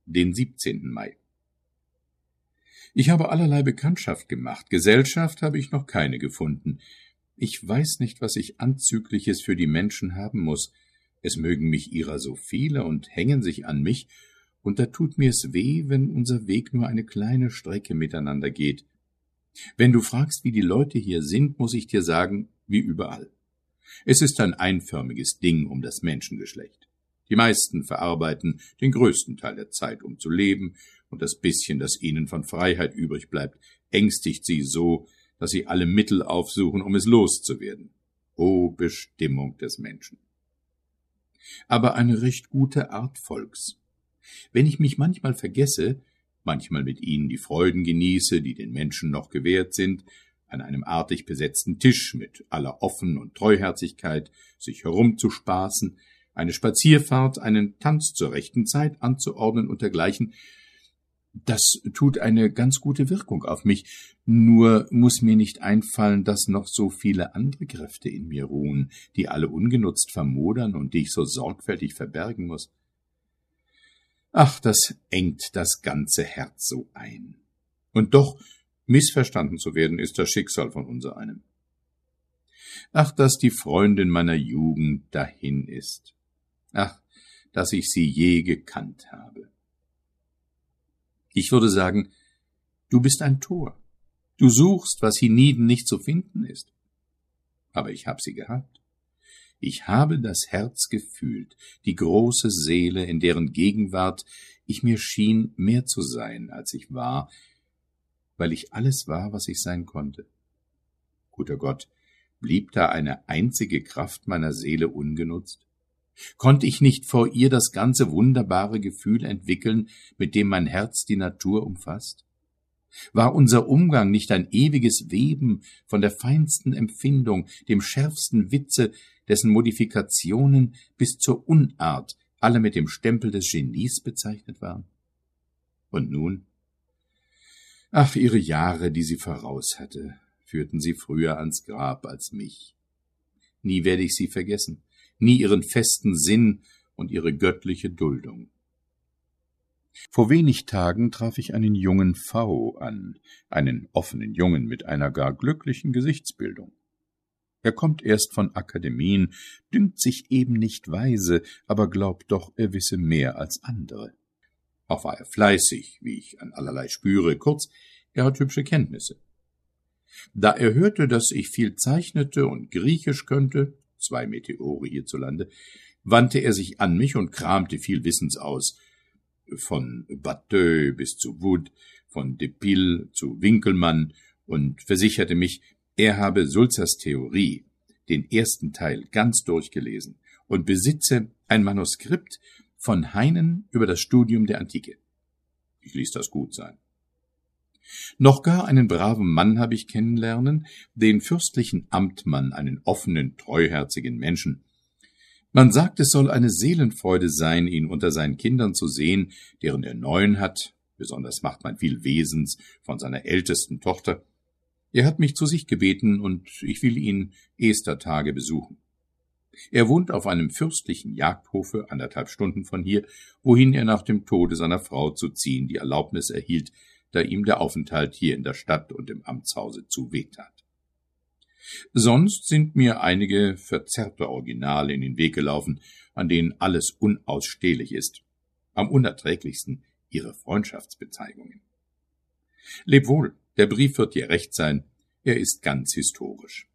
den 17. Mai. Ich habe allerlei Bekanntschaft gemacht, Gesellschaft habe ich noch keine gefunden. Ich weiß nicht, was ich Anzügliches für die Menschen haben muß. Es mögen mich ihrer so viele und hängen sich an mich, und da tut mir's weh, wenn unser Weg nur eine kleine Strecke miteinander geht. Wenn du fragst, wie die Leute hier sind, muß ich dir sagen, wie überall. Es ist ein einförmiges Ding um das Menschengeschlecht. Die meisten verarbeiten den größten Teil der Zeit, um zu leben, und das bisschen, das ihnen von Freiheit übrig bleibt, ängstigt sie so, dass sie alle Mittel aufsuchen, um es loszuwerden. O Bestimmung des Menschen! Aber eine recht gute Art Volks. Wenn ich mich manchmal vergesse, manchmal mit ihnen die Freuden genieße, die den Menschen noch gewährt sind, an einem artig besetzten Tisch mit aller Offen und Treuherzigkeit sich herumzuspaßen, eine Spazierfahrt, einen Tanz zur rechten Zeit anzuordnen und dergleichen, das tut eine ganz gute Wirkung auf mich, nur muß mir nicht einfallen, dass noch so viele andere Kräfte in mir ruhen, die alle ungenutzt vermodern und die ich so sorgfältig verbergen muß. Ach, das engt das ganze Herz so ein. Und doch, missverstanden zu werden, ist das Schicksal von unsereinem. Ach, dass die Freundin meiner Jugend dahin ist. Ach, dass ich sie je gekannt habe. Ich würde sagen, du bist ein Tor. Du suchst, was hienieden nicht zu finden ist. Aber ich hab sie gehabt. Ich habe das Herz gefühlt, die große Seele, in deren Gegenwart ich mir schien, mehr zu sein, als ich war, weil ich alles war, was ich sein konnte. Guter Gott, blieb da eine einzige Kraft meiner Seele ungenutzt? Konnte ich nicht vor ihr das ganze wunderbare Gefühl entwickeln, mit dem mein Herz die Natur umfasst? War unser Umgang nicht ein ewiges Weben von der feinsten Empfindung, dem schärfsten Witze, dessen Modifikationen bis zur Unart alle mit dem Stempel des Genies bezeichnet waren? Und nun? Ach, ihre Jahre, die sie voraus hatte, führten sie früher ans Grab als mich. Nie werde ich sie vergessen, nie ihren festen Sinn und ihre göttliche Duldung. Vor wenig Tagen traf ich einen jungen V an, einen offenen Jungen mit einer gar glücklichen Gesichtsbildung. Er kommt erst von Akademien, dünkt sich eben nicht weise, aber glaubt doch, er wisse mehr als andere. Auch war er fleißig, wie ich an allerlei spüre, kurz, er hat hübsche Kenntnisse. Da er hörte, dass ich viel zeichnete und Griechisch könnte, 2 Meteore hierzulande, wandte er sich an mich und kramte viel Wissens aus, von Batteux bis zu Wood, von de Pille zu Winkelmann, und versicherte mich, er habe Sulzers Theorie, den ersten Teil, ganz durchgelesen und besitze ein Manuskript von Heinen über das Studium der Antike. Ich ließ das gut sein. Noch gar einen braven Mann habe ich kennenlernen, den fürstlichen Amtmann, einen offenen, treuherzigen Menschen. Man sagt, es soll eine Seelenfreude sein, ihn unter seinen Kindern zu sehen, deren er 9 hat, besonders macht man viel Wesens von seiner ältesten Tochter. Er hat mich zu sich gebeten, und ich will ihn Estertage besuchen. Er wohnt auf einem fürstlichen Jagdhofe, 1,5 Stunden von hier, wohin er nach dem Tode seiner Frau zu ziehen die Erlaubnis erhielt, da ihm der Aufenthalt hier in der Stadt und im Amtshause zu weh tat. Sonst sind mir einige verzerrte Originale in den Weg gelaufen, an denen alles unausstehlich ist. Am unerträglichsten ihre Freundschaftsbezeigungen. Leb wohl, der Brief wird dir recht sein, er ist ganz historisch.